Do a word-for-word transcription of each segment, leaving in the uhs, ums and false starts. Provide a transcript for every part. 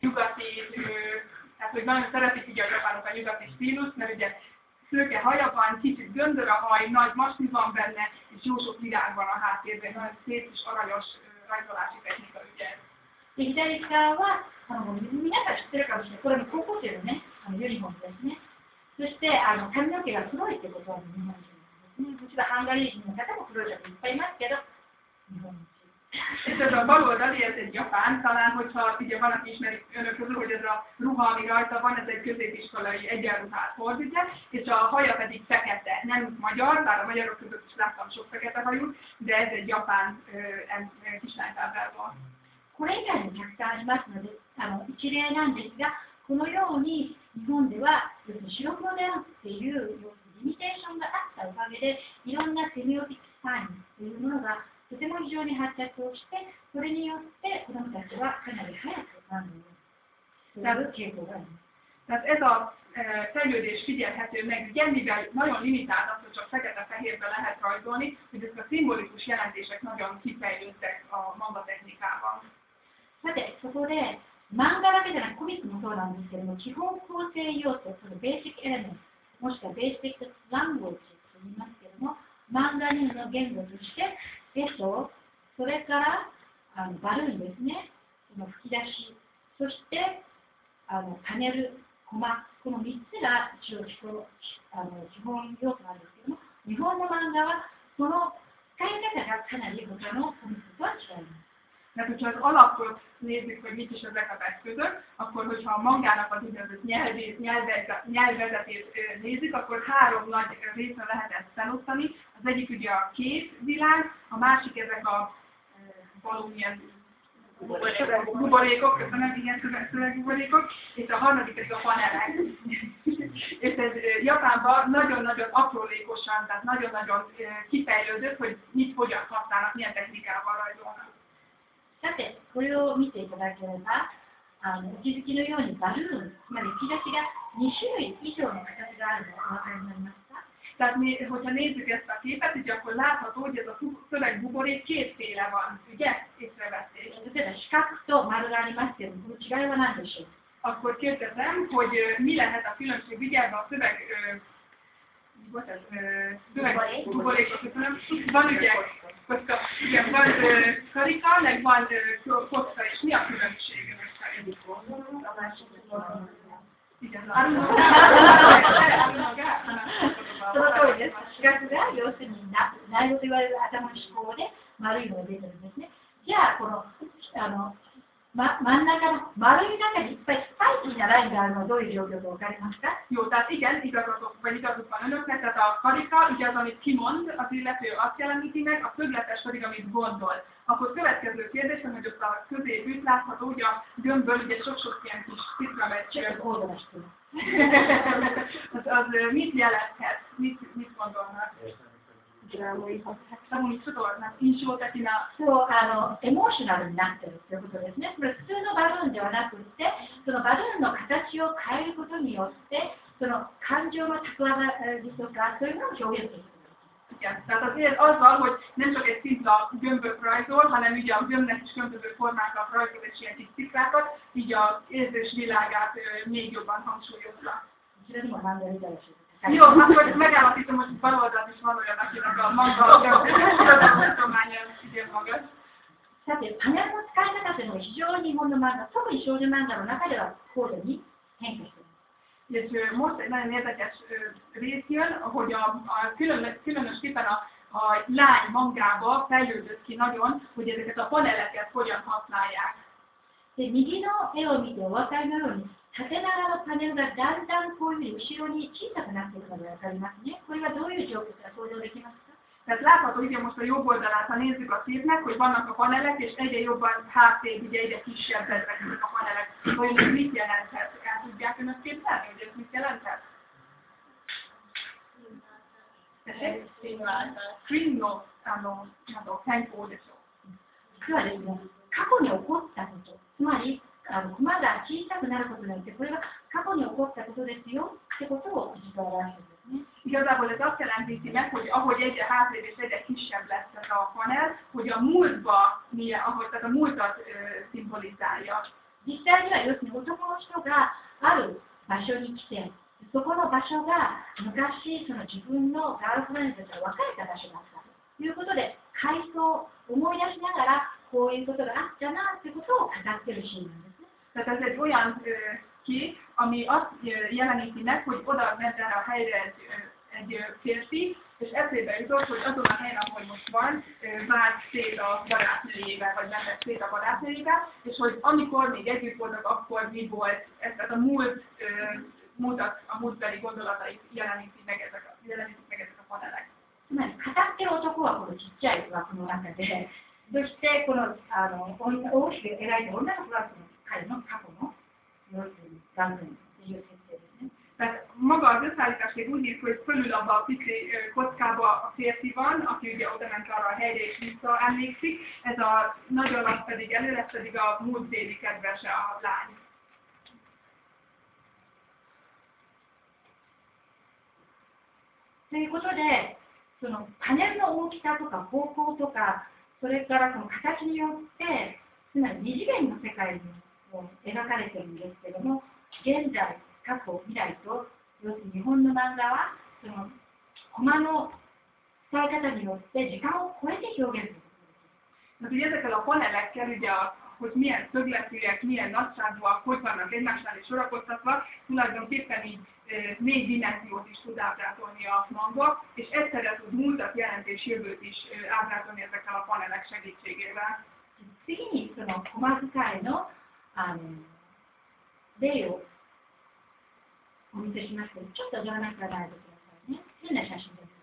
nyugati, tehát hogy nagyon szeretik ugye a japánok a nyugati stílust, mert ugye szőke haja van, kicsit göndör a haj, nagy masni van benne, és jó sok virág van a háttérben, nagyon szép és aranyos rajzolási technika ugye. で、左側は、あの、皆さん知ってるかもしれない。これも高校生のね、あのユニフォームですね。そして、あの、髪の毛が黒いってことは日本人ですね。もちろんハンガリー人の方も黒い方いっぱいいますけど、日本人。 És ez a baloldali, ez egy japán, talán, hogyha ugye van, aki ismerik önök közül, hogy ez a ruha, ami rajta van, ez egy középiskolai egyenruhát hord, ugye, és a haja pedig fekete, nem magyar, bár a magyarok között is láttam sok fekete hajú, de ez egy japán kislánytáblában. これ以外にたくさんありますので、あの一例なんですが、このように日本では白黒であるっていうリミテーションがあったおかげで、いろんなセミオティクスサインというものがとても非常に発達をして、それによって子どもたちはかなり早く学ぶという傾向があります。 Tehát ez a e, fejlődés figyelhető meg, ugye, mivel nagyon limitált az, hogy csak fekete-fehérben lehet rajzolni, hogy ezek a szimbolikus jelentések nagyon kifejlődtek a manga technikában. さて、そこで漫画だけじゃなくコミックもそうなんですけども、基本構成要素、そのベーシックエレメント、もしくはベーシックランゴージと言いますけども、漫画にの言語として、絵と、それからあのバルーンですね、その吹き出し、そしてあのパネル、コマ、このみっつが一応あの基本要素なんですけども、日本の漫画はその使い方がかなり他のコミックとは違います。 Mert hogyha az alapot nézzük, hogy mit is ezek az eszközök, akkor hogyha a mangának az úgynevezett nyelvezetét nézzük, akkor három nagy részre lehet ezt felosztani. Az egyik ugye a képvilág, a másik ezek a valamilyen buborékok, köszönöm, igen, szövegbuborékok, és a harmadik ez a panelek. És ez Japánban nagyon-nagyon aprólékosan, tehát nagyon-nagyon kifejlődött, hogy mit hogyan használnak, milyen technikával rajzolnak. さて、これを見ていただければ、あのお気づきのようにバルーン、つまり吹き出しがに種類以上の形があるのがお分かりになりますか？ Tehát, hogyha nézzük ezt a képet, ugye akkor látható, hogy ez a szövegbuborék kétféle van, ugye? Észrevették. 例えば四角と丸がありますけど、この違いは何でしょう？ Akkor kérdezem, hogy mi lehet a különbség, ugye ebben a szöveg... Szövegbuborékot, köszönöm. Van ugye, kocka, igen, van karika, meg van kocka, és mi a különbség? Igen, その通りです。四角が要するに内容と言われる頭の思考で丸いのが出てるんですね。じゃあこのあの、ま、真ん中の丸い中にいっぱいスパイシーなラインがあるのはどういう状況か分かりますか？ Jó, tehát igen, igazatok, vagy igazuk van önöknek, tehát a karika, ugye az, amit kimond, az illető azt jeleníti meg, a szögletes pedig, amit gondol. Akkor következő kérdésem, hogy ott a középütt látható, ugye a gömbből ugye sok-sok ilyen kis citramecs. az, az mit jelenthet? Mit, mit gondolnak? そう、あの、エモーショナルになってるということですね。これ普通のバルーンではなくて、そのバルーンの形を変えることによって、その感情の高まりとか、そういうのを表現する。 Igen, tehát azért azzal, hogy nem csak egy szimpla gömböt rajzol, hanem ugye a gömbnek is különböző formákat rajzol és ilyen kis sziklákat, így az érzés világát még jobban hangsúlyozza. Jó, akkor megállapítom, hogy baloldalt is van olyan, akinek a maga tudománya igen magas. さて、パネルの使い方というのが非常に日本の漫画、特に少女漫画の中では高度に変化しています。 És most egy nagyon érdekes rész jön, hogy a, a külön, különösképpen a, a lány mangába fejlődött ki nagyon, hogy ezeket a paneleket hogyan használják. で、右の絵を見てお分かりのように、縦長のパネルがだんだんこういうふうに後ろに小さくなっているのが分かりますね。これはどういう状況か想像できますか？ Tehát látható, ugye most a jobb oldalát, ha nézzük a képnek, hogy vannak a panelek, és egyre jobban hátrébb, ugye egyre kisebb ezek a panelek. Hogy ez mit jelenthet? El tudják önök képzelni, hogy ez mit jelenthet? Tessék? Screen no, ano, ano, tempo de so. これはですね、過去に起こったこと、つまり、あの駒が小さくなることによって、これは過去に起こったことですよってことを実は表しているんですね。 Igazából ez azt jelenti meg, hogy ahogy egyre hátrébb és egyre kisebb lesz ez a panel, hogy a múltba, milyen, ahogy tehát a múltat ö, szimbolizálja. 実際には要するに男の人がある場所に来て、そこの場所が昔その自分のガールフレンドと別れた場所だったということで、回想を思い出しながらこういうことがあったなということを語ってるシーンなんですね。 Tehát ez egy olyan ö, kép, ami azt jeleníti meg, hogy oda ment erre a helyre egy, egy férfi, és eszébe jutott, hogy azon a helyen, ahol most van, vált szét a barátnőjével, vagy ment szét a barátnőjével, és hogy amikor még együtt voltak, akkor mi volt, ez, tehát a múlt, múltat, a múltbeli gondolatait jelenítik meg ezek a, jelenítik meg ezek a panelek. つまり語ってる男はこのちっちゃい枠の中で、そしてこのあの大きく描いた女の子は彼の過去の要するに男性っていう設定ですね。 Tehát maga az összeállítás úgy néz ki, hogy fölül abban a pici kockába a férfi van, aki ugye oda ment arra a helyre és visszaemlékszik, ez a nagy alak pedig elő, ez pedig a múltbéli kedvese a lány. ということで、そのパネルの大きさとか方向とか、それからその形によって、つまり二次元の世界に描かれているんですけども、現在、過去、未来と、要するに日本の漫画は、そのコマの伝え方によって時間を超えて表現することができる。 Ugye ezekkel a panelekkel, ugye, hogy milyen szögletűek, milyen nagyságúak, hogy vannak egymásnál is sorakoztatva, tulajdonképpen így e, négy dimenziót is tud ábrázolni a manga, és egyszerre tud múltat, jelent és jövőt is e, ábrázolni ezekkel a panelek segítségével. 次にそのコマ使いの、あの例をお見せしますけど、ちょっとご覧くださいね。変な写真です。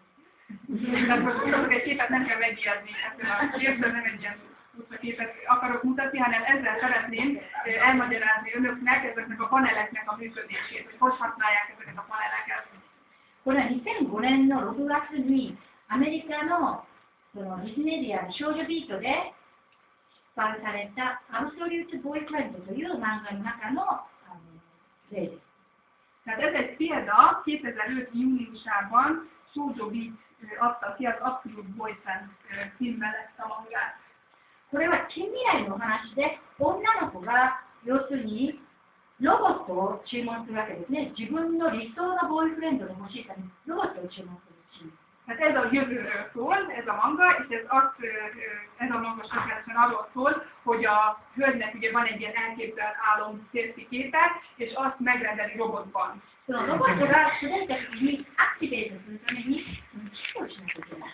Tehát most mutatok egy képet, nem kell megijedni ettől a képtől, nem egy ilyen képet akarok mutatni, hanem ezzel szeretném elmagyarázni önöknek ezeknek a paneleknek a működését, hogy hogy használják ezeket a paneleket. これはにせんごねんのろくがつにアメリカのそのディズニーメディアの少女ビートで出版されたアブソリュート・ボーイフレンドという漫画の中のあの例です。 Tehát ez egy példa, kétezer-öt júniusában Shoujo Beat adta ki az Absolute Boyfriend címmel ezt a mangát. これは近未来の話で、女の子が要するにロボットを注文するわけですね。自分の理想のボーイフレンドが欲しいためにロボットを注文するシーン。 Hát ez a jövőről szól, ez a manga, és ez, azt, ez a manga speciálisan arról szól, hogy a hölgynek ugye van egy ilyen elképzelt álom férfi képe, és azt megrendeli robotban. そのロボットがそれたちにアクティベートするためにキスをしなきゃいけない。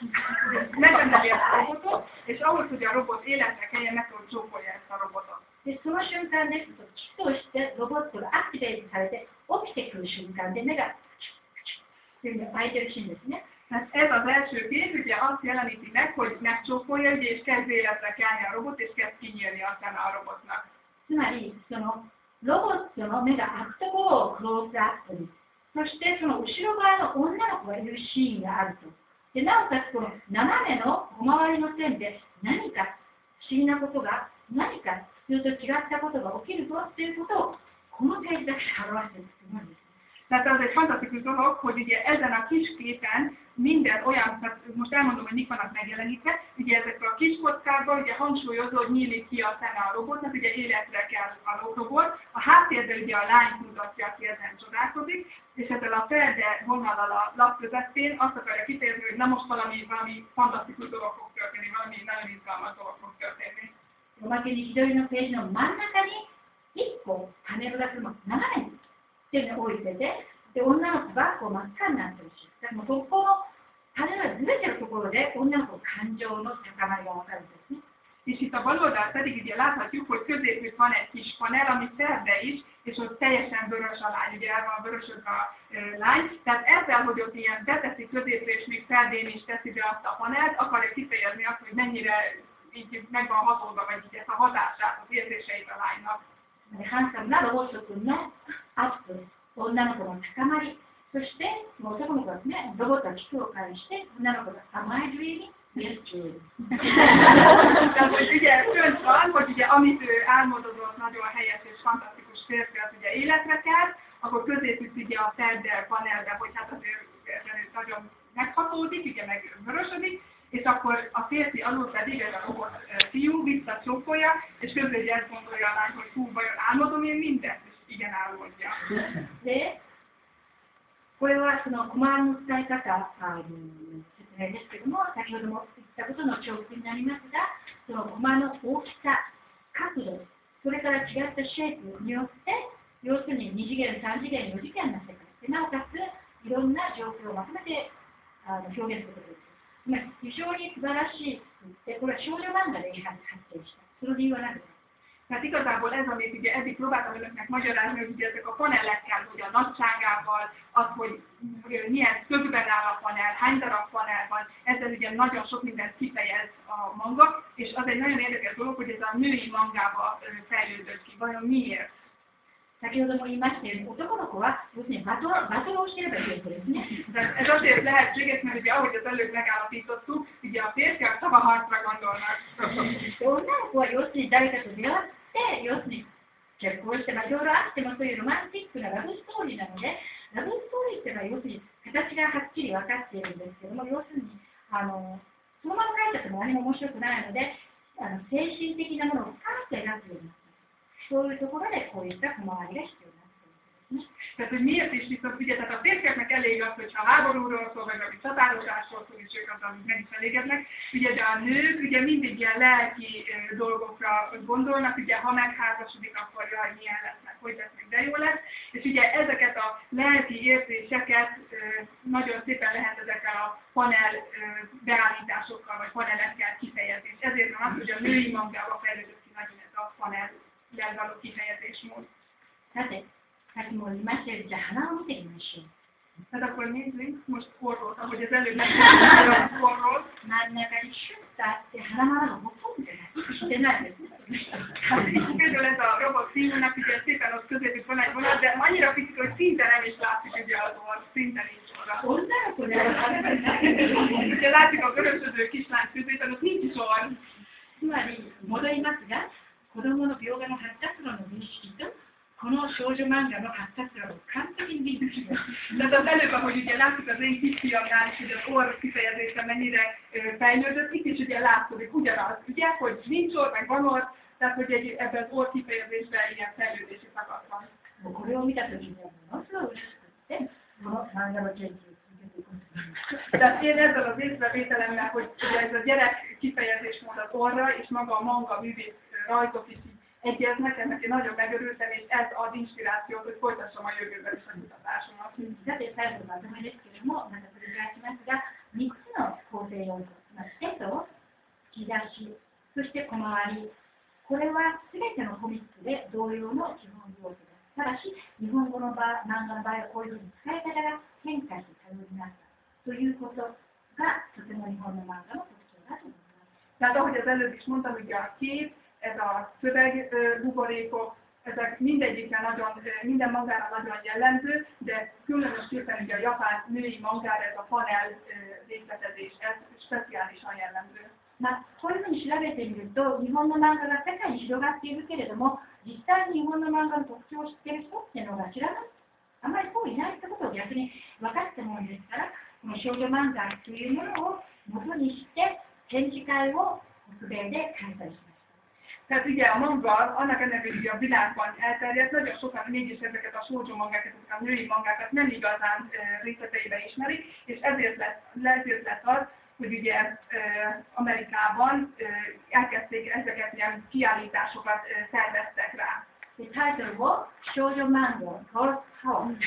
Megrendeli ezt a robotot, és ahhoz, hogy a robot életre keljen, meg tudod csókolja ezt a robotot. でその瞬間ですと、キスをしてロボットがアクティベートされて起きてくる瞬間で目がっていうのが開いてるシーンですね。 Hát ez az első kép, ugye azt jeleníti meg, hogy megcsókolja, ugye, és kezd életre kelni a robot, és kezd kinyílni a szeme a robotnak. つまり、そのロボットの目が開くところをクローズアップに、そしてその後ろ側の女の子がいるシーンがあると。でなおかつこの斜めの小回りの線で何か不思議なことが、何か普通と違ったことが起きるぞっていうことをこのページだけで表しているすごいんです。 Tehát az egy fantasztikus dolog, hogy ugye ezen a kis képen minden olyan, tehát most elmondom, hogy mik vannak megjelenítve, ugye ezek a kis kockákban ugye hangsúlyozó, hogy nyílik ki a szeme a robotnak, ugye életre kell a robot, a háttérben ugye a lány mutatja, aki ezen csodálkozik, és ezzel a ferde vonallal a lap közepén azt akarja kifejezni, hogy na most valami, valami fantasztikus dolog fog történni, valami nagyon izgalmas dolog fog történni. おまけに左のページの真ん中にいっこパネルがその斜めにっていうのを置いてて、で女の子がこう真っ赤になってるし、だからもうそこのパネルがずれてるところで女の子の感情の高まりがわかるんですね。 És itt a bal oldalt pedig ugye láthatjuk, hogy középük van egy kis panel, ami ferde is, és ott teljesen vörös a lány, ugye el van vörösödve a e, lány. Tehát ezzel, hogy ott ilyen beteszi középre, és még ferdén is teszi be azt a panelt, akarja kifejezni azt, hogy mennyire így meg van hatódva, vagy így ezt a hatását, az érzéseit a lánynak. ハンサムなロボット君のアップ、女の子の高まり、そして男の子はですね、ロボットはキスを返して、女の子がAm I dreaming? Yes, dreaming. Tehát, hogy ugye fönt van, hogy ugye amit ő álmodozott, nagyon helyes és fantasztikus férfi, az ugye életre kell, akkor középük ugye a ferdel panelbe, hogy hát azért ezen nagyon meghatódik, ugye meg vörösödik, és akkor a férfi alul pedig ez a robot fiú visszacsókolja, és közben ezt gondolja a lány, hogy hú, vajon álmodom én mindezt? És igen, álmodja. De, これはそのコマの伝え方あの説明ですけども、先ほども言ったことの重複になりますが、そのコマの大きさ、角度、それから違ったシェイプによって、要するにに次元、さん次元、よ次元の世界で、なおかついろんな状況をまとめてあの表現することです。まあ、非常に素晴らしくて、これは少女漫画で発展した。その理由は何ですか? Tehát igazából ez, amit ugye eddig próbáltam önöknek magyarázni, hogy ugye ezek a panelekkel, hogy a nagyságával, az, hogy milyen szögben áll a panel, hány darab panel van, ezzel ugye nagyon sok mindent kifejez a manga, és az egy nagyon érdekes dolog, hogy ez a női mangába fejlődött ki. Vajon miért? 先ほども言いましたように、男の子は要するにバトル、バトルをしていればいいことですね。 Ez azért lehetséges, mert ugye ahogy az előbb megállapítottuk, ugye a férfiak szavaharcra gondolnak. 女の子は要するに誰かと出会って、要するに結婚して、まあ、いろいろあってもそういうロマンティックなラブストーリーなので、ラブストーリーっていうのは要するに形がはっきり分かっているんですけども、要するにあのそのまま書いてあっても何も面白くないので、あの精神的なものを深く描くようになった。そういうところでこういった小回りが必要になっているんですね。 Tehát, hogy miért is viszont ugye, tehát a férfiaknak elég az, hogyha a háborúról szól, vagy a csatározásról szól, és ők az, amik meg is elégednek, ugye, de a nők ugye mindig ilyen lelki uh, dolgokra gondolnak, ugye, ha megházasodik, akkor jaj, milyen lesznek, hogy lesznek, de jó lesz, és ugye ezeket a lelki érzéseket uh, nagyon szépen lehet ezekkel a panel uh, beállításokkal, vagy panelekkel kifejezni, és ezért van az, hogy a női mangába fejlődött ki nagyon ez a panel való kifejezésmód. さて、さっきも言いましたように、じゃあ花を見てみましょう。 Tehát akkor nézzünk most orrolt, ahogy az előbb megmondtam, orrolt. 真ん中にシュッとあって、花々がほとんどしてないですね。 Például ez a robot fiúnak, ugye szépen ott közétük van egy vonat, de annyira picit, hogy szinte nem is látszik ugye az orr, szinte nincs orra. 女の子である。 Ugye látjuk a vörösödő kislány középen, ott nincs is orr. つまり、戻りますが、子供の描画の発達論の認識と、この少女漫画の発達論を完璧にリンクします。 Tehát az előbb, ahogy ugye látjuk az én kisfiamnál is, hogy az orr kifejezése mennyire fejlődött, itt is ugye látszódik ugyanaz, ugye, hogy nincs orr, meg van orr, tehát hogy egy, ebben az orr kifejezésben ilyen fejlődési szakasz van. これを見たときにはものすごい嬉しくって、この漫画の研究を続けていくんです。 Tehát én ezzel az észrevételemmel, hogy ugye ez a gyerek kifejezésmód az orra, és maga a manga művész rajzok is egyeznek, ennek én nagyon megörültem, és ez ad inspirációt, hogy folytassam a jövőben is a kutatásomat. さて、最後のまとめですけれども、また繰り返しますが、みっつの構成要素、絵と引き出し、そして小回り、これはすべてのコミックで同様の基本要素です。ただし、日本語の場漫画の場合はこういうふうに使い方が変化して多様になったということがとても日本の漫画の特徴だと思います。 Tehát ahogy az előbb is mondtam, ugye a kép, ez a szöveg buborékok, ezek mindegyikre nagyon, minden mangára nagyon jellemző, de különösképpen ugye a japán női mangára ez a panel részletezés, ez speciálisan jellemző. まあ、こういうふうに調べてみると、日本の漫画が世界に広がっているけれども、実際に日本の漫画の特徴を知っている人っていうのが知らない、あまりそういないってことを逆に分かったものですから、この少女漫画というものを元にして展示会を北米で開催しました。 Tehát ugye a manga, annak ellenére, hogy a világban elterjedt, nagyon sokan mégis ezeket a shoujo mangákat, ezeket a női mangákat nem igazán e, részleteiben ismerik, és ezért lett, ezért lett az, hogy ugye e, Amerikában e, elkezdték ezeket ilyen kiállításokat e, szerveztek rá. でタイトルを少女漫画トーハオ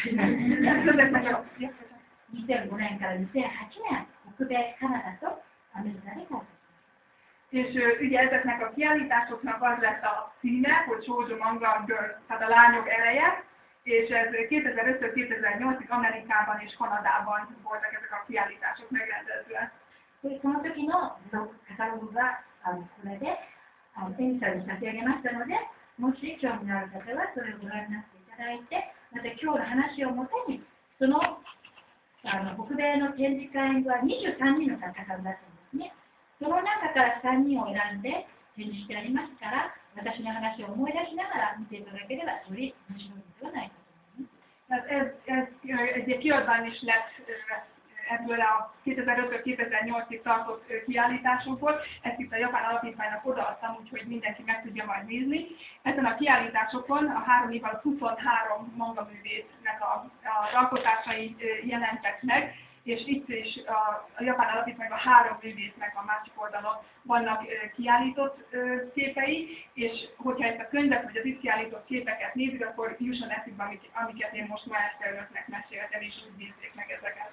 にせんごねんからにせんはちねん北米、カナダとアメリカで開催しました。 És ugye ezeknek a kiállításoknak az lett a címe, hogy Shoujo Manga Girls, tehát a lányok eleje, és ez kétezer-öttől kétezer-nyolcig Amerikában és Kanadában voltak ezek a kiállítások megrendezve. でその時のカタログがあのこれであの展示会に差し上げましたので、もし興味のある方はそれをご覧になっていただいて、また今日の話をもとに、そのあの北米の展示会はにじゅうさんにんの作家さんだったんですね。 その中からさんにんを選んで展示してありますから、私の話を思い出しながら見ていただければより面白いのではないかと思います。 Ez, ez, ez egy kiadvány is lett ebből a kétezer-öttől kétezer-nyolcig tartott kiállításokból. Ezt itt a Japán Alapítványnak odaadtam, úgyhogy mindenki meg tudja majd nézni. Ezen a kiállításokon a három év alatt huszonhárom mangaművésznek a, a alkotásai jelentek meg, és itt is a, a Japán Alapítványban három művésznek a másik oldalon vannak e, kiállított e, képei, és hogyha ezt a könyvet vagy az itt kiállított képeket nézik, akkor jusson eszükbe, amik, amiket én most ma este önöknek meséltem, és úgy nézzék meg ezeket.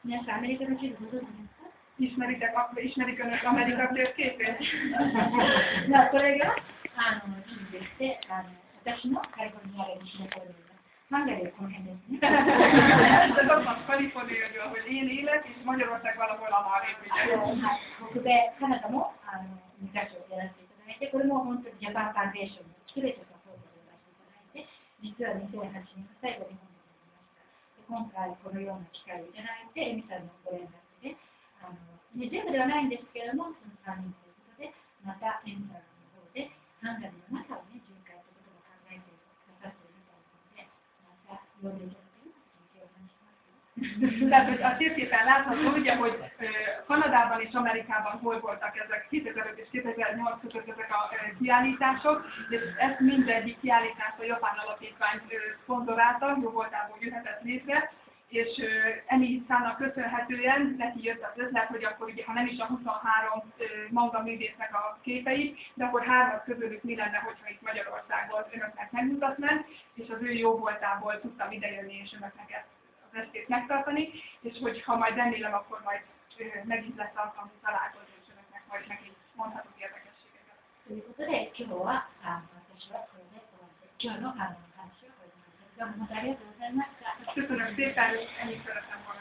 Ismeritek, ismerik önök Amerika térképét? これがあの地図でして、あの私のカリフォルニアで西の方にハンガリーはこの辺ですね。 Ez az a Kaliforniából, ahol én élek, és Magyarország valahol a Marébb, ugye? 北米、カナダもあのにかしょやらせていただいて、これも本当にジャパンファンデーションのすべての方でやらせていただいて、実はにせんはちねんの最後日本でやりました。今回このような機会をいただいて、エミさんのご連絡で、あのね、全部ではないんですけれども、そのさんにんということで、またエミさんの方で、ハンガリーの中をね、巡回ということを考えてくださっているみたいなので、また呼んでいただければというお話します。 Tehát a térképen látható, ugye, hogy Kanadában és Amerikában hol voltak ezek kétezer-öt és kétezer-nyolc között ezek a kiállítások, és ezt mindegyik kiállítást a Japán Alapítvány szponzorálta, jó voltából jöhetett létre, és Emi Szának köszönhetően neki jött az ötlet, hogy akkor ugye, ha nem is a huszonhárom manga művésznek a képeit, de akkor hármat közülük mi lenne, hogyha itt Magyarországon önöknek megmutatnánk, és az ő jó voltából tudtam idejönni és önöknek ezt az estét megtartani, és hogy ha majd remélem, akkor majd megint lesz alkalmú találkozni, és önöknek majd megint mondhatok érdekességeket. ということで、今日はあの私はこれで終わって、今日のあの話を終わります。どうもありがとうございました。 Köszönöm szépen, ennyit szeretem volna.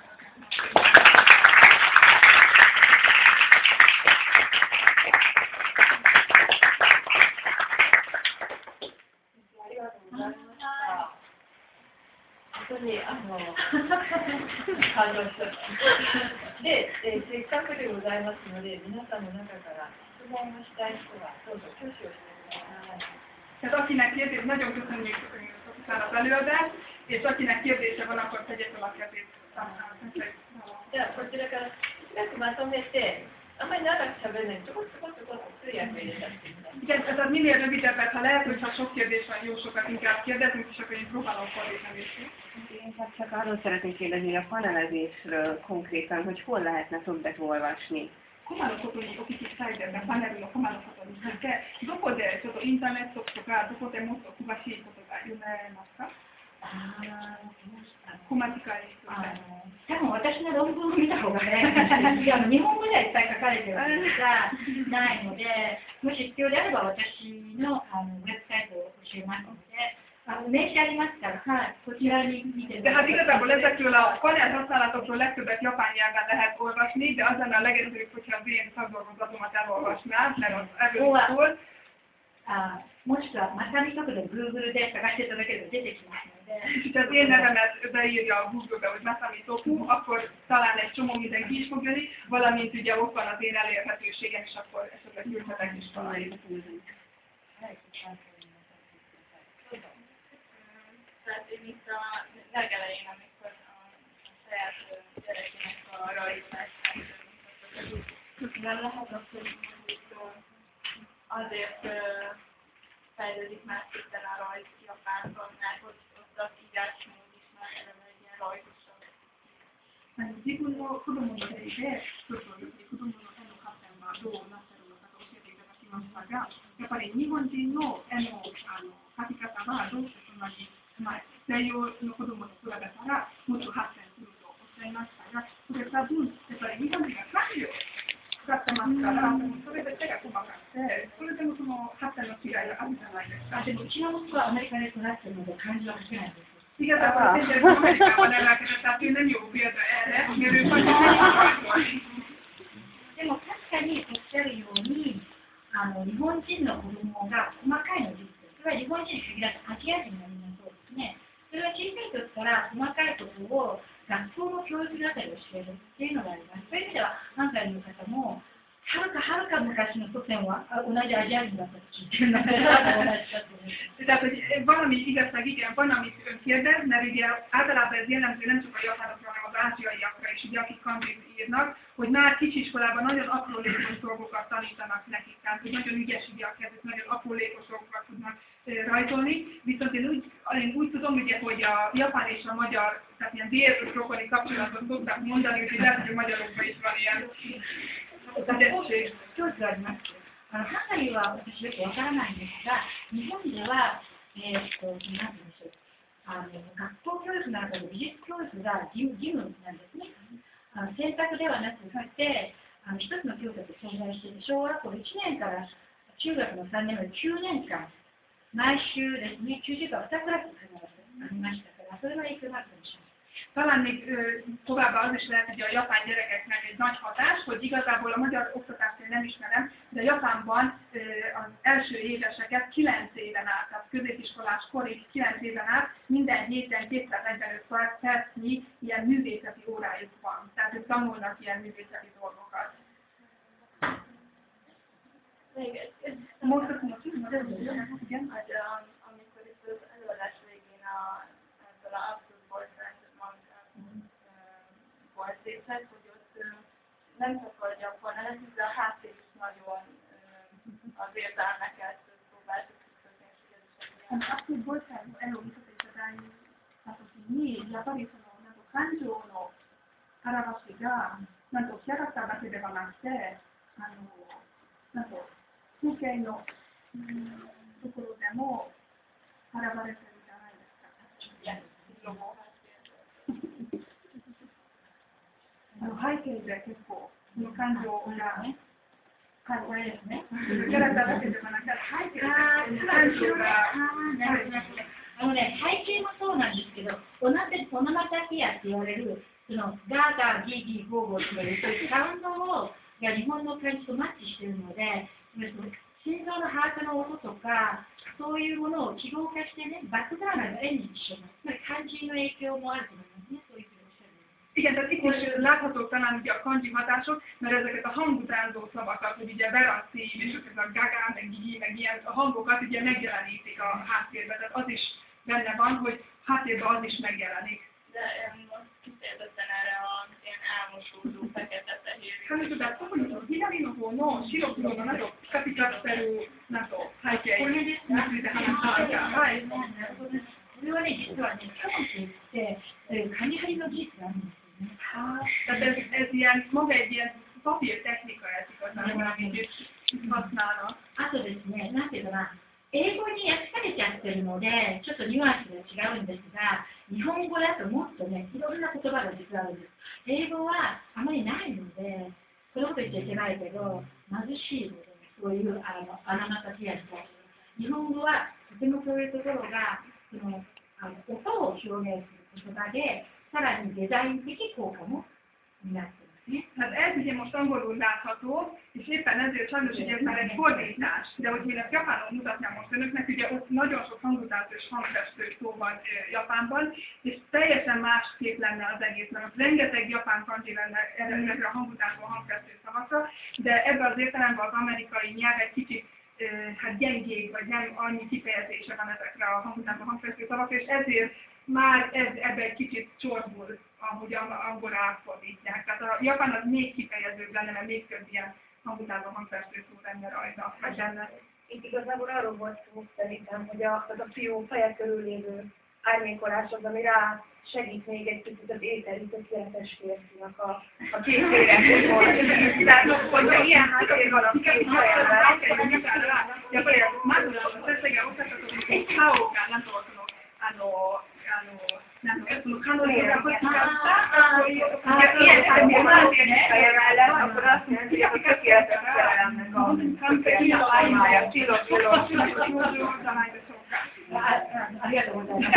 Thank you. あの感動したで、えー、せっかくでございますので、皆さんの中から質問をしたい人はどうぞ挙手をしてください。 Tehát akinek kérdés, nagyon köszönjük az előadást, és akinek kérdése van, akkor tegye fel a kezét. じゃあ、こちらから短くまとめて、あんまり長く喋らないちょこちょこちょこっと通訳入れたっていいんだ。 Igen, tehát minél rövidebbet, ha lehet, hogyha sok kérdés van, jó sokat inkább kérdezünk, és akkor én próbálom fordítani is. Én csak arról szeretnék kérdezni, hogy a panelezésről konkrétan, hogy hol lehetne többet olvasni. Come hanno fatto un pochino di da panello, come hanno fatto perché dopo de, sotto internet, sotto qua, dopo te molto come si sotto qua, una mosca. コマティカリスト。 多分私の論文を見た方がね、いや日本語ではいっぱい書かれてるわけがないので、もし必要であれば私のあのウェブサイトを教えますので、あの名刺ありますから、はい、こちらに見てください。 De hát igazából ezekről a panel használatokról legtöbbet japán nyelven lehet olvasni, de az lenne a legegyszerűbb, hogyha az én szakdolgozatomat elolvasnám, mert az erről szól. あもしくは、まさに速度 Google で探していただければ出てきますので。 És az én nevemet beírja a Google-be, hogy Masami Toku, akkor talán egy csomó mindenki is fog jönni, valamint ugye ott van az én elérhetőségem, és akkor esetleg küldhetek is valamit. Tehát én itt a legelején, amikor a saját gyerekének a rajzását nem lehet azt, hogy azért fejlődik másképpen a rajz Japánban, mert hogy ott az írásmód is már eleve egy ilyen rajzosabb. 自分の子供のせいで、ちょっと子供の絵の発展がどうなってるのかと教えていただきましたが、やっぱり日本人の絵のあの描き方がどうしてそんなに、まあ、西洋の子供に比べたらもっと発展するとおっしゃいましたが、それ多分やっぱり日本人が漢字を使ってますから、それで手が細かくて、それでもその発展の違いがあるじゃないですか。 でもうちの息子はアメリカで育ってるので漢字は書けないです。 Igazából tényleg Amerikában nevelkedett, tehát ő nem jó példa erre, mert ő vagy rajzolni. でも確かにおっしゃるように、あの日本人の子供が細かいのです。それは日本人に限らずアジア人のみんなそうですね。それは小さい時から細かいことを学校の教育だったりを教えるっていうのがあります。そういう意味ではハンガリーの方もはるかはるか昔の祖先は同じアジア人だったと聞いてるので、 Tehát, hogy valami igazság, igen, van, amit ön kérdez, mert ugye általában ez jellemző nem csak a japánokra, hanem az ázsiaiakra is, ugye, akik kanjit írnak, hogy már kisiskolában nagyon aprólékos dolgokat tanítanak nekik, tehát hogy nagyon ügyes ugye a kezük, nagyon aprólékos dolgokat tudnak rajzolni, viszont én úgy, én úgy tudom, ugye, hogy a japán és a magyar, tehát ilyen dél-rokoni kapcsolatot szokták mondani, úgyhogy lehet, hogy a magyarokban is van ilyen ügyesség. あのハンガリーは私よくわからないんですが、日本では、えー、っと、何て言うんでしょう、あの学校教育の中で美術教育が義務、義務なんですね。あの選択ではなくて、あの一つの教科と存在していて、小学校いちねんから中学のさんねんまできゅうねんかん、毎週ですね、きゅうじゅうかんにクラス必ずありましたから、それは影響があったかもしれません。 Talán még ö, továbbá az is lehet, hogy a japán gyerekeknek egy nagy hatás, hogy igazából a magyar oktatást én nem ismerem, de Japánban ö, az első éveseket kilenc éven át, tehát középiskolás korig kilenc éven át minden héten kétszáznegyvenöt percnyi ilyen művészeti órájuk van. Tehát ők tanulnak ilyen művészeti dolgokat. Most akkor most igen? Hogy amikor itt az előadás végén a, ebből a abszolút volt részlet, hogy ott nem csak a gyakor nevezik, de a háttér is nagyon az érzelmeket próbáltuk kutatni. Abszolút boltán elővitatniにやっぱりそのなんか感情の表しがなんかキャラクターだけではなくて、あのなんか風景のところでも現れてるじゃないですか。いや、あの背景で結構その感情がね、はい、これですね。キャラクターだけではなくて背景で感情が。 あのね、背景もそうなんですけど、オナオノマタピアって言われる、そのガーガー、ギーギー、ゴーゴーっていうそういうサウンドをが日本の漢字とマッチしているので、心臓の把握の音とか、そういうものを記号化してね、バックグラウンドの演技にしよう。つまり漢字の影響もあると思いますね、そういうふうにおっしゃる。 Igen, tehát itt is láthatók talán ugye a kanji hatások, mert ezeket a hangutánzó szavakat, hogy ugye veracím, és ez a gagá, meg gigi, meg ilyen a hangokat ugye megjelenítik a háttérben, tehát az is benne van, hogy háttérben az is megjelenik. De én most kifejezetten erre a ilyen elmosódó, fekete-fehér. 彼女が特にその左の方の白黒のなんかピカピカしてるなんか背景について話したんですが、はい。 これはね、実はね、キャノンといって、カニハリの技術があるんですよね。 Tehát ez, ez ilyen, maga egy ilyen papírtechnika ez igazán, amit itt használnak. あとですね、なんていうかな、英語に訳されちゃってるので、ちょっとニュアンスが違うんですが、日本語だともっとね、いろんな言葉が実はあるんです。英語はあまりないので、このこと言っちゃいけないけど、貧しいので、そういうあのアナマタピアスと。日本語はとてもそういうところが、そのあの音を表現する言葉で、さらにデザイン的効果も担っていますね。 Hát ez ugye most angolul látható, és éppen ezért sajnos ugye ez már egy fordítás. De hogy én ezt japánul mutatnám most önöknek, ugye ott nagyon sok hangutánzó és hangfestő szó van Japánban, és teljesen másképp lenne az egész, mert rengeteg japán kanji lenne ezekre a hangutánzó hangfestő szavakra, de ebben az értelemben az amerikai nyelv egy kicsit hát gyengébb, vagy nem annyi kifejezése van ezekre a hangutánzó hangfestő szavakra, és ezért már ez, ebbe egy kicsit csorbul, ahogy angolra átfordítják. Tehát a japán az még kifejezőbb lenne, mert még több ilyen hangutánzó hangfestő szó lenne rajta, vagy benne. Itt igazából arról volt szó szerintem, hogy a, az a fiú feje körül lévő árnyékolás az, ami rá segít még egy kicsit az éteri tökéletes férfinak a, a képére volt. Tehát, hogyha ilyen háttér van a két fejemben, akkor ja poi Manuela stessa che ho fatto un ciao che hanno hanno hanno hanno sono canoni da questa casa ilyen fejemben, akkor azt jelenti, hogy a tökéletes fejelemnek a tökéletes almája, csillag, csillag, csillag. ありがとうございます。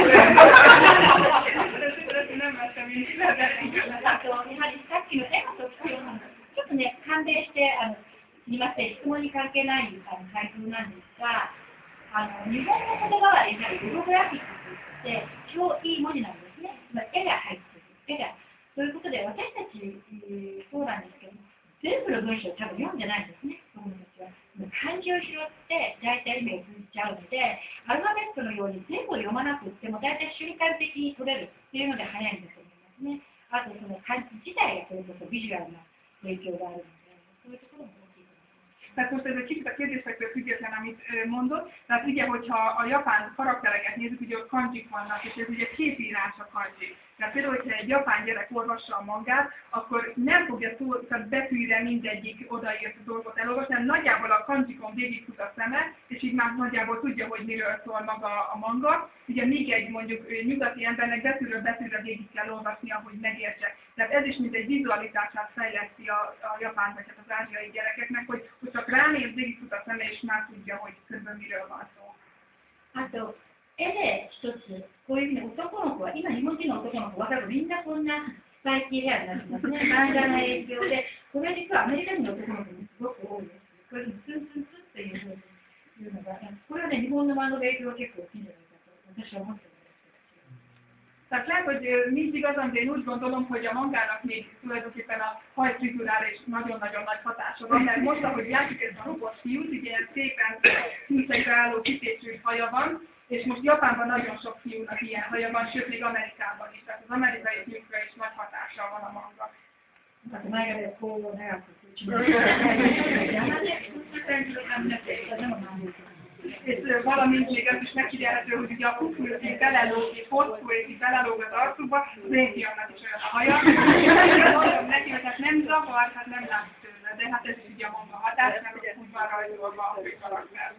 あと、やはりさっきの絵の特徴なんです。ちょっとね、関連して、あの、すみません、質問に関係ないあの回答なんですが、あの、日本の言葉はやはりロゴグラフィックといって、表いい文字なんですね。絵が入ってる。絵が。ということで、私たち、そうなんですけど、全部の文章を多分読んでないんですね、子供たちは。漢字を拾って大体意味を通じちゃうので、アルファベットのように全部読まなくっても大体瞬間的に取れるっていうので早いんだと思いますね。 あとその漢字自体がそれこそビジュアルな影響があるので、そういうところも大きいと思います。 Tehát most ez egy kicsit a kérdésektől független, amit mondott, tehát ugye, hogyha a japán karaktereket nézzük, ugye ott kanjik vannak, és ez ugye képírás a kanji. Tehát például, hogyha egy japán gyerek olvassa a mangát, akkor nem fogja szó, tehát betűre mindegyik odaírt dolgot elolvasni, hanem nagyjából a kanjikon végigfut a szeme, és így már nagyjából tudja, hogy miről szól maga a manga. Ugye még egy mondjuk nyugati embernek betűről betűre végig kell olvasnia, hogy megértse. Tehát ez is mint egy vizualitását fejleszti a, a japán vagy az ázsiai gyerekeknek, hogy, hogy csak ránéz, végigfut a szeme, és már tudja, hogy körülbelül miről van szó. あと、絵で一つ、こういうふうに男の子は、今日本人の男の子は多分みんなこんなスパイキーヘアになってますね。漫画の影響で、これ実はアメリカ人の男の子もすごく多いです。これにツンツンツンっていうふうに言うのが、これはね、日本の漫画の影響が結構大きいんじゃないかと私は思ってるんですけど。 Tehát lehet, hogy nincs igazam, de én úgy gondolom, hogy a mangának még tulajdonképpen a hajfrizurára is nagyon-nagyon nagy hatása van, mert most, ahogy látjuk ezt a robot fiút, ugye ilyen szépen szűzekre álló kitépsült haja van, és most Japánban nagyon sok fiúnak ilyen haja van, sőt még Amerikában is, tehát az amerikai fiúkra is nagy hatással van a manga. Hát a mága de kóval elkapcsoljuk. És valamint még az is megfigyelhető, hogy ugye a kukulőzik belelóg, és hosszú és belelóg az arcukba, Rétiannak is olyan a haja. Mondom neki, hogy hát nem zavar, hát nem lát tőle, de hát ez is ugye a manga hatás, mert ugye úgy van rajzolva a fő karakter.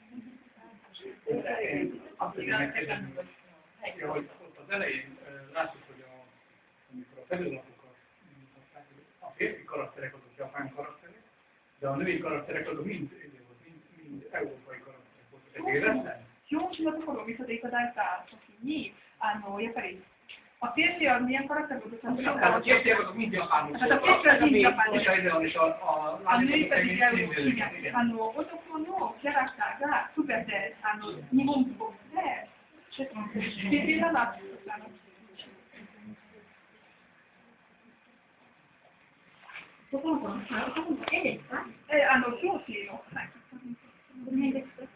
Ja, hogy ott az elején látszott, hogy a, amikor a feliratokat mutatták, a férfi karakterek azok japán karakterek, de a női karakterek azok mind, mind, mind európai karakterek voltak. 表紙のところを見せていただいたときに、あのやっぱりa férfi az milyen karakter volt? A férfiak azok mind japánok. Hát a férfi az mind japán. És a ideális a, a a női pedig lányok európai. Igen. あの男のキャラクターがすべてあの日本っぽくて、ちょっと待って、素敵だなって言ったの。 男の子の男の絵ですか？ え、あの表紙の。はい。 この辺ですか？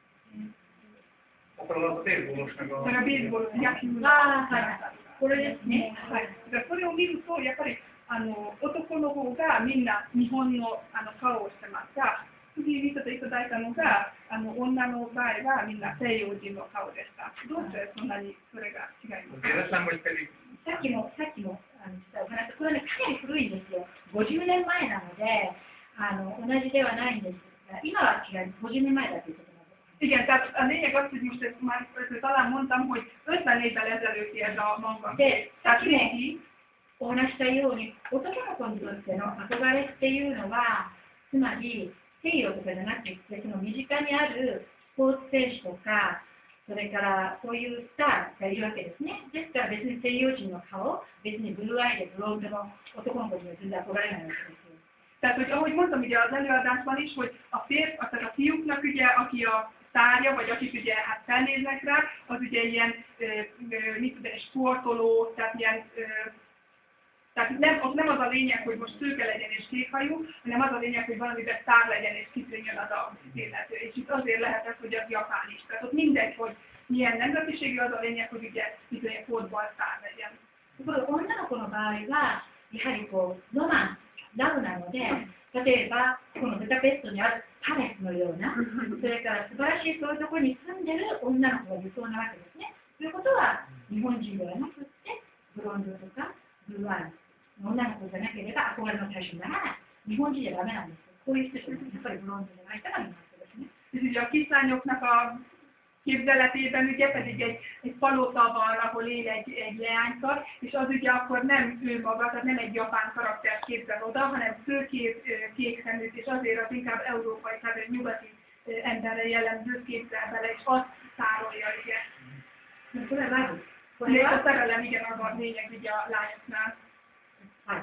akkor az a bézbolos meg a... Meg a bézbolos, yakimusa. ああ、はい。これですね。 はい。でそれを見ると、やっぱりあの男の方がみんな日本のあの顔をしてますが、次見せていただいたのが、あの女の場合はみんな西洋人の顔でした。どうしてそんなにそれが違いますか？ さっきも、さっきもあの実はお話し、これね、かなり古いんですよ。ごじゅうねんまえなので、あの同じではないんですが、今は違い、ごじゅうねんまえだということなんです。 Igen, tehát a lényeg az, hogy most ezt már ezt talán mondtam, hogy ötven évvel ezelőtti ez a manga. で、さっ Tehát きも régi, お話したように、男の子にとっての憧れっていうのは、つまり西洋とかじゃなくて、その身近にあるスポーツ選手とか、それからそういうスターがいるわけですね。ですから別に西洋人の顔、別にブルーアイでブロンドの男の子には全然憧れないわけですよ。 tehát hogy ahogy mondtam ugye az előadásban is, hogy a férf, tehát a fiúknak ugye, aki a sztárja, vagy akik ugye hát felnéznek rá, az ugye ilyen, ö, ö, mit tudom, sportoló, tehát ilyen, ö, tehát nem, az nem az a lényeg, hogy most szőke legyen és kékhajú, hanem az a lényeg, hogy valamiben sztár legyen és kitűnjön az a illető. És itt azért lehet ez, hogy az japán is. Tehát ott mindegy, hogy milyen nemzetiségű, az a lényeg, hogy ugye mit olyan fotballsztár legyen. ところが女の子の場合は、やはりこう、ロマン、ラブなので、例えば、このブダペストにあるパレスのような、それから素晴らしいそういうところに住んでる女の子が理想なわけですね。ということは、日本人ではなくって、ブロンドとかブルーアイの女の子じゃなければ憧れの対象にならない。日本人じゃダメなんですよ。こういう人じゃやっぱりブロンドじゃないからみんなそうですね。 És ugye a kislányoknak a képzeletében ugye pedig egy, egy palota van, ahol él egy, egy leányka, és az ugye akkor nem ő maga, tehát nem egy japán karaktert képzel oda, hanem szőkét, kék szeműt, és azért az inkább európai, tehát egy nyugati emberre jellemzőt képzel bele, és azt szárolja, ugye. De a szerelem igen az a lényeg ugye a lányoknál. Hát.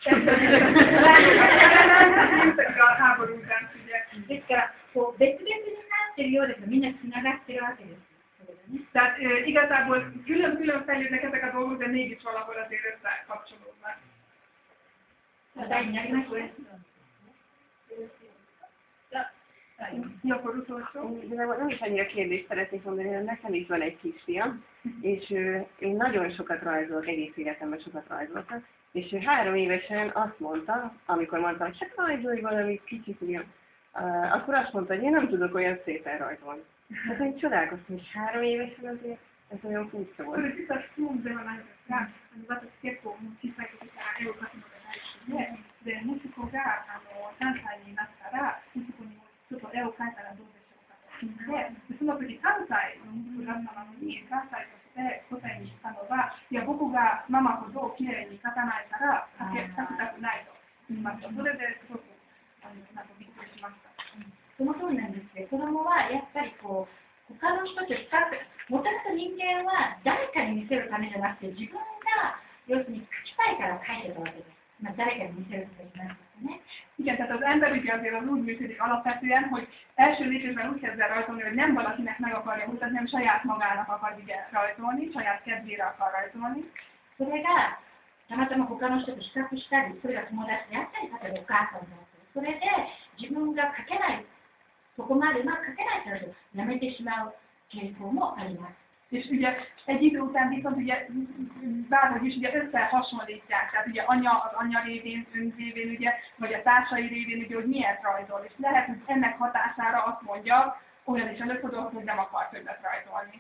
A háború után, ugye. ですから、こう別々になってるようですが、みんなつながってるわけです。 Tehát e, igazából külön-külön fejlődnek ezek a dolgok, de mégis valahol azért összekapcsolódnak. 話題になりますね。 Akkor utolsó. Igazából nem is annyira kérdést szeretnék mondani, hanem nekem is van egy kisfiam, és ő, én nagyon sokat rajzolok, egész életemben sokat rajzoltam, és ő három évesen azt mondta, amikor mondtam, hogy hát rajzolj valamit kicsit, ugye, uh, akkor azt mondta, hogy én nem tudok olyan szépen rajzolni. Hát én csodálkoztam, hogy három évesen azért ez olyan furcsa volt. Quello che sta assunge una università, arrivato a schiaffo, non si fa che sta e ho fatto una del musico ga hanno tanta in Nasara, musico ni sotto e ho fatto la dove c'è sono per i kansai, non so la sana ni kansaiで答えにしたのが、いや僕がママほど綺麗に描かないから描け描きたくないと言いました。それですごくあのなんかびっくりしました。 その通りなんですけど、子供はやっぱりこう他の人と比較、もともと人間は誰かに見せるためじゃなくて自分が要するに描きたいから描いてたわけです。まあ、誰かに見せるとかじゃなくてね。 Igen, tehát az ember ugye azért az úgy működik alapvetően, hogy első lépésben úgy kezd el rajzolni, hogy nem valakinek meg akarja mutatni, hanem saját magának akar ugye rajzolni, saját kedvére akar rajzolni. それがたまたま他の人と比較したり、それが友達であったり、例えばお母さんであったり、それで自分が描けない、そこまでうまく描けないからやめてしまう傾向もあります。 És ugye egy idő után viszont ugye bárhogy is ugye összehasonlítják, tehát ugye anya az anya révén, ön révén ugye, vagy a társai révén ugye, hogy miért rajzol. És lehet, hogy ennek hatására azt mondja, olyan is előfordul, hogy nem akar többet rajzolni.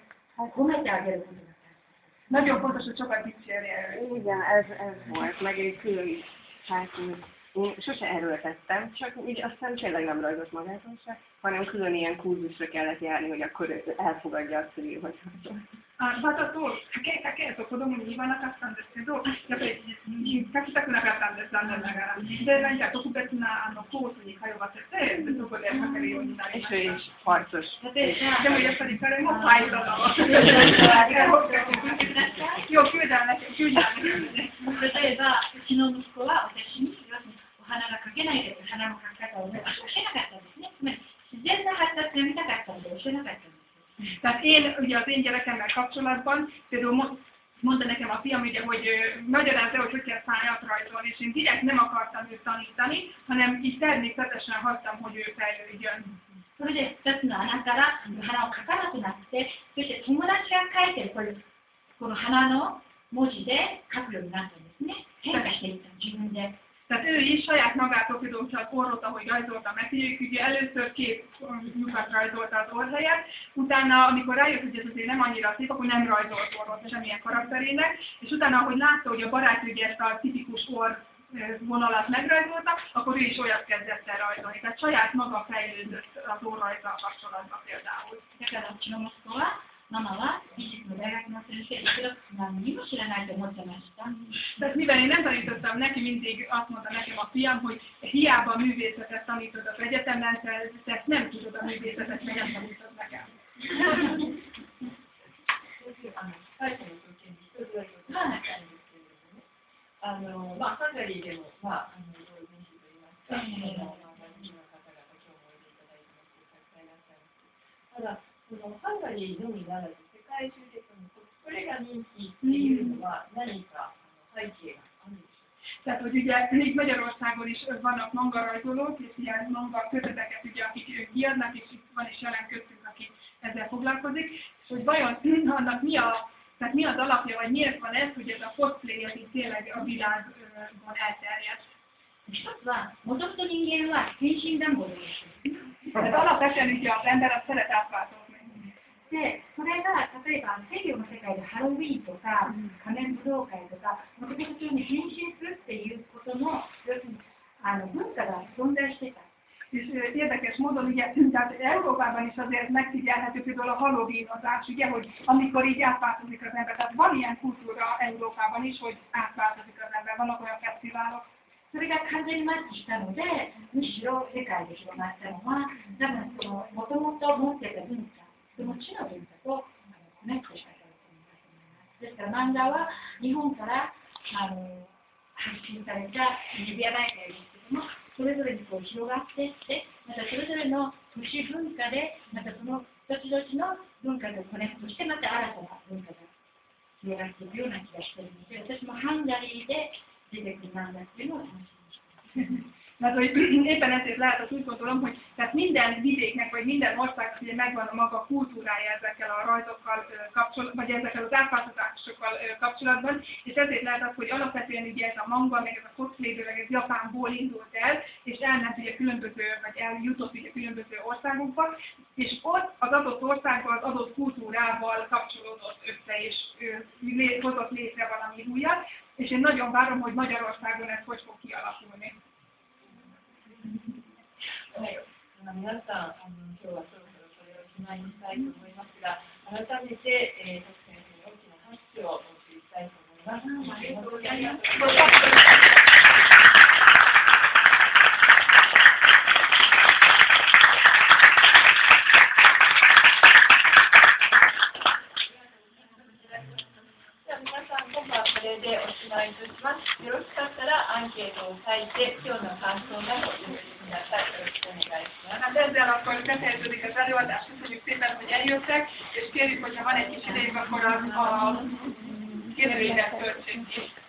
Nagyon fontos, hogy sokat dicsérje őt. Igen, ez, ez volt, meg egy külön is. Hát én sose erőltettem, csak így aztán tényleg nem rajzolt magától se, hanem külön ilyen kurzusra kellett járni, hogy akkor elfogadja azt, hogy ő hogy rajzol. Ma to to, ha che to kodomo ni iba na kaったんですけど、やっぱり書きたくなかったんです、残念ながら。で、何か特別なあのコースに通わせて、でそこで書けるようになりました。 És ő is harcos. Deもやっぱり彼もファイトだわ。よくküldj el neki, küldj el neki. 例えば、うちの息子は私にお花が描けないけど、花の描き方を教えなかったんですね。つまり自然な発達を見たかったので教えなかったんです。 Tehát én ugye az én gyerekemmel kapcsolatban, például mondta nekem a fiam, ugye, hogy magyarázza, hogy hogy kell szájat rajzolni, és én direkt nem akartam őt tanítani, hanem így természetesen hagytam, hogy ő fejlődjön. それでふたつの穴から花を描かなくなって、そして友達が描いてるこれこの花の文字で描くようになったんですね。変化していった自分で。 Tehát ő is saját magától például csak orrot, ahogy rajzolta meg, hogy ugye először két lyukat rajzolta az orrhelyet, utána, amikor rájött, hogy ez azért nem annyira szép, akkor nem rajzolt orrot semmilyen karakterének, és utána, ahogy látta, hogy a barát ugye ezt a tipikus orr vonalat megrajzolta, akkor ő is olyat kezdett el rajzolni. Tehát saját maga fejlődött az orrajzzal kapcsolatban például. だからうちの息子はママは美術の大学の先生だけど何にも知らないと思ってました。 Tehát mivel én nem tanítottam neki, mindig azt mondta nekem a fiam, hogy hiába a művészetet tanítod az egyetemen, te ezt nem tudod a művészetet, meg nem tanítod nekem. あの、まあ、ハンガリーでも、まあ、あの、同人誌といいますか、あの、まあ、人気の方々、今日もおいでいただいてますけど、たくさんいらっしゃいます。ただ、そのハンガリーのみならず、世界中でそのコスプレが人気っていうのは、何かあの背景があるんでしょうか。 Tehát, hogy ugye még Magyarországon is vannak manga rajzolók, és ilyen manga köteteket, ugye, akik kiadnak, és itt van is jelen köztünk, aki ezzel foglalkozik, és hogy vajon annak mi a, tehát mi az alapja, vagy miért van ez, hogy ez a cosplay, ez itt tényleg a világban elterjedt. 一つは、もともと人間は変身願望です。 Tehát alapvetően ugye az ember azt szeret átváltozni. で、それが例えば西洋の世界でハロウィーンとか仮面武道会とか、もともとに変身するっていうことの要するにあの文化が存在してた。 És érdekes módon ugye, tehát Európában is azért megfigyelhető például a halloweenozás, ugye, hogy amikor így átváltozik az ember. Tehát van ilyen kultúra Európában is, hogy átváltozik az ember, vannak olyan fesztiválok. それが完全にマッチしたので、むしろ世界で広まったのは、多分そのもともと持ってた文化、その地の文化とコネクトしたからと思います。ですから漫画は日本からあの発信されたメディア媒体ですけども、それぞれにこう広がっていって、またそれぞれの都市文化で、またその土地土地の文化とコネクトして、また新たな文化が広がっていくような気がしているので、私もハンガリーで出てくる漫画っていうのを楽しみにしています。 Mert hogy éppen ezért lehet, azt úgy gondolom, hogy tehát minden vidéknek, vagy minden országnak ugye megvan a maga kultúrája ezekkel a rajzokkal kapcsolatban, vagy ezekkel az átváltozásokkal kapcsolatban, és ezért lehet az, hogy alapvetően ugye ez a manga, meg ez a cosplay, meg ez Japánból indult el, és elment ugye különböző, vagy eljutott ugye különböző országokba, és ott az adott országban, az adott kultúrával kapcsolódott össze, és ő, hozott létre valami újat, és én nagyon várom, hogy Magyarországon ez hogy fog kialakulni. はい、あの皆さん、あの今日はそろそろそれをおしまいにしたいと思いますが、改めて、えー、徳先生に大きな拍手をお送りしたいと思います。ありがとうございます。これでおしまいとします。よろしかったらアンケートを書いて今日の感想などお寄せください。よろしくお願いします。 Hát ezzel akkor befejeződik az előadás. Köszönjük szépen, hogy eljöttek, és kérjük, hogyha van egy kis idejük, akkor a, a kérdőívet töltsék ki.